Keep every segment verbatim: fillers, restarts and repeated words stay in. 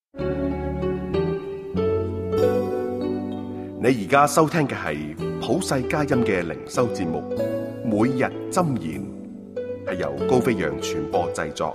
你而家收聽嘅係普世佳音嘅靈修節目，每日箴言，係由高飛揚傳播製作。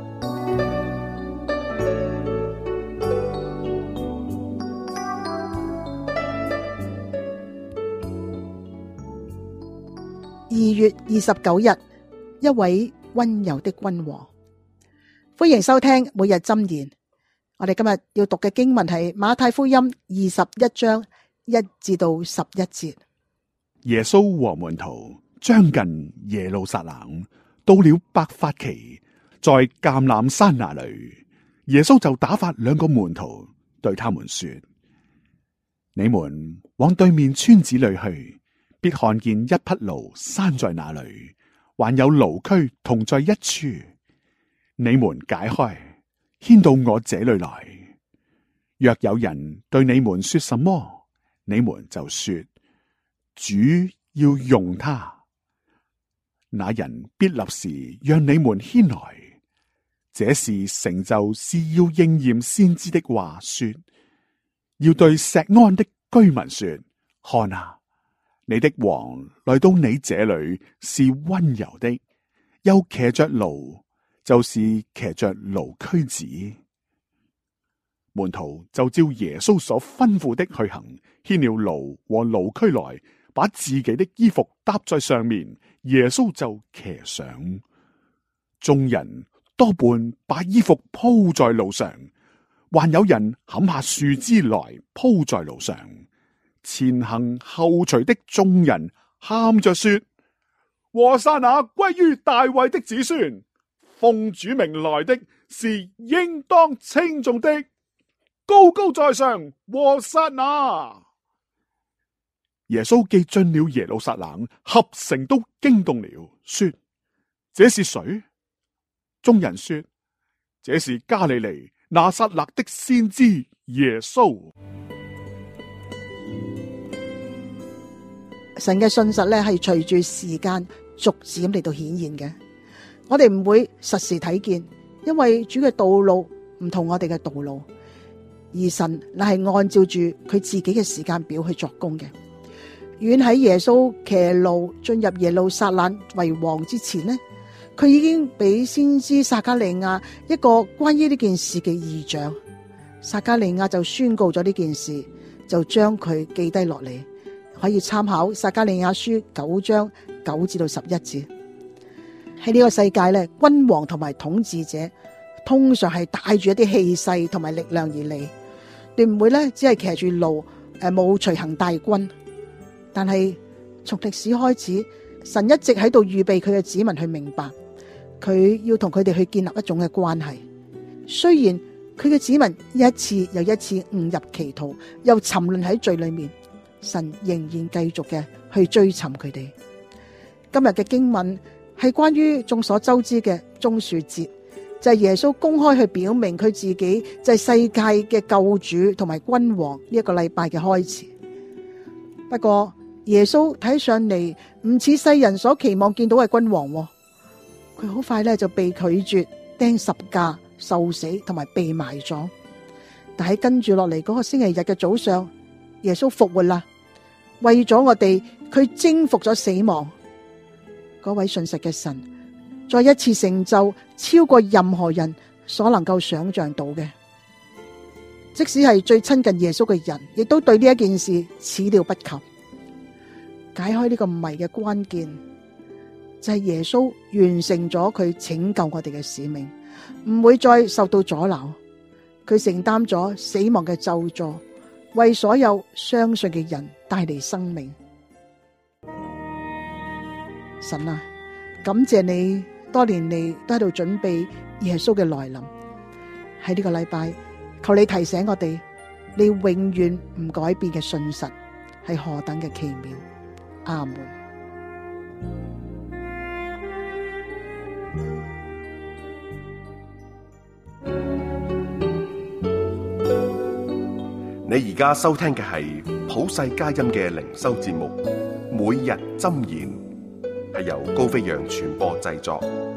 二月二十九日，一位溫柔的君王。歡迎收聽每日箴言。我哋今日要讀嘅經文係馬太福音二十一章一至到十一節。 耶穌和門徒將近耶路撒冷，到了伯法其，在橄欖山那裏，耶穌就打發兩個門徒，對他們說：你們往對面村子裏去，必看見一匹驢拴在那裏，還有驢駒同在一處。你們解開，牽到我這裏來。若有人對你們說什麼，你們就說：主要用他。那人必立時讓你們牽來。這事成就是要應驗先知的話，說：要對錫安的居民說，看啊，你的王來到你這裏是溫柔的，又騎着驢，就是騎着驢駒子。門徒就照耶穌所吩咐的去行，牽了驢和驢駒來，把自己的衣服搭在上面，耶穌就騎上。眾人多半把衣服鋪在路上，還有人砍下樹枝來鋪在路上。前行後隨的眾人喊着說：和散那歸於大衛的子孫，奉主名來的是應當稱頌的，高高在上，和散那。耶穌既進了耶路撒冷，合城都驚動了，說：這是誰？眾人說：這是加利利拿撒勒的先知耶穌。 神嘅信實咧係隨住時間逐漸嚟到顯現嘅，我哋唔會實時睇見，因為主嘅道路唔同我哋嘅道路，而神乃係按照住佢自己嘅時間表去作工嘅。遠喺耶穌騎驢進入耶路撒冷為王之前呢，佢已經俾先知撒迦利亞一個關於呢件事嘅異象，撒迦利亞就宣告咗呢件事，就將佢記低落嚟，可以參考撒迦利亞書九章九至到十一節。喺呢個世界咧，君王同埋統治者通常係帶住一啲氣勢同埋力量而嚟，你唔會咧只係騎住驢誒冇隨行大軍。但係從歷史開始，神一直喺度預備佢嘅子民去明白，佢要同佢哋去建立一種嘅關係。雖然佢嘅子民一次又一次誤入歧途，又沉淪喺罪裏面，神仍然繼續嘅去追尋佢哋。今日嘅經文係關於眾所周知嘅棕樹節，就係耶穌公開去表明佢自己就係世界嘅救主同埋君王呢一個禮拜嘅開始。不過耶穌睇上嚟唔似世人所期望見到嘅君王，佢好快咧就被拒絕釘十架、受死同埋被埋咗。但係跟住落嚟嗰個星期日嘅早上，耶穌復活啦，為咗我哋，佢征服咗死亡。嗰位信實嘅神再一次成就超過任何人所能夠想象到嘅。即使係最親近耶穌嘅人，亦都對呢一件事始料不及。解開呢個謎嘅關鍵就係耶穌完成咗佢拯救我哋嘅使命，唔會再受到阻撓。佢承擔咗死亡嘅咒詛，為所有相信嘅人帶嚟生命。神啊，感謝你多年嚟都喺度準備耶穌嘅來臨。喺呢個禮拜，求你提醒我哋，你永遠唔改變嘅信實係何等嘅奇妙。阿門。 你而家收聽嘅係普世佳音嘅靈修節目《每日箴言》，係由高飛揚傳播製作。